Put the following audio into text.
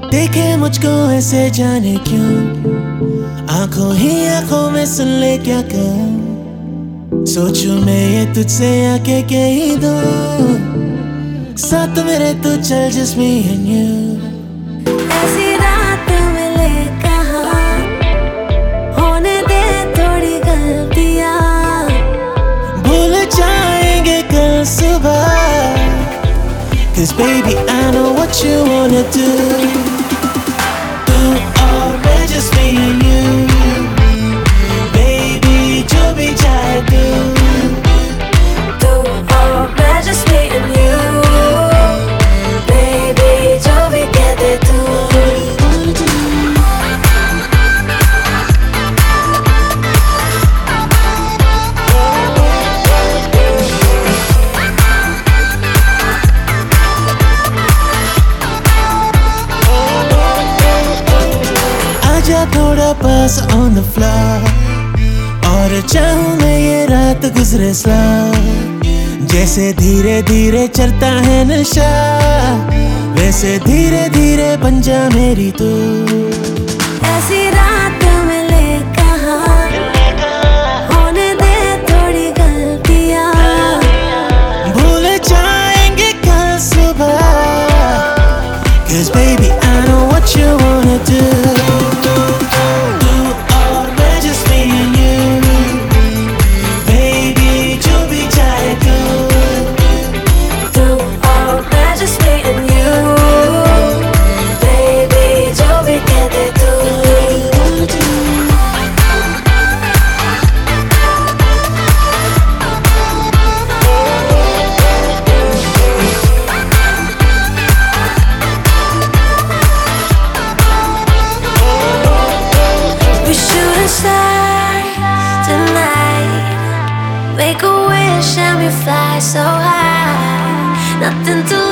देखे मुझको ऐसे जाने क्यों, आंखों ही आंखों में सुन ले क्या कहूं। सोचूं मैं ये तुझसे आके कह दूं, साथ मेरे तू चल just me and you। ऐसी रात मिले कहाँ, होने दे थोड़ी गलतियाँ, भूल जाएंगे कल सुबह। Cause baby I know what you wanna do, तू और मैं just me and you, baby जो भी चाहे तू, तू और मैं just me and you, baby जो भी कह दे तू। आजा थोड़ा पास on the floor, और चाहूं मैं ये रात गुजरे slow। जैसे धीरे धीरे चलता है नशा, वैसे धीरे धीरे बन जा मेरी तू। ऐसी रात मिले कहाँ, होने दे थोड़ी गलतियाँ, भूल जाएंगे कल सुबह। Cause baby I know what you wanna do, तू और मैं just me and you, baby जो भी चाहे तू, तू और मैं just me and you, baby जो भी कह दे तू। We should start tonight, make a wish and we fly so high, nothing to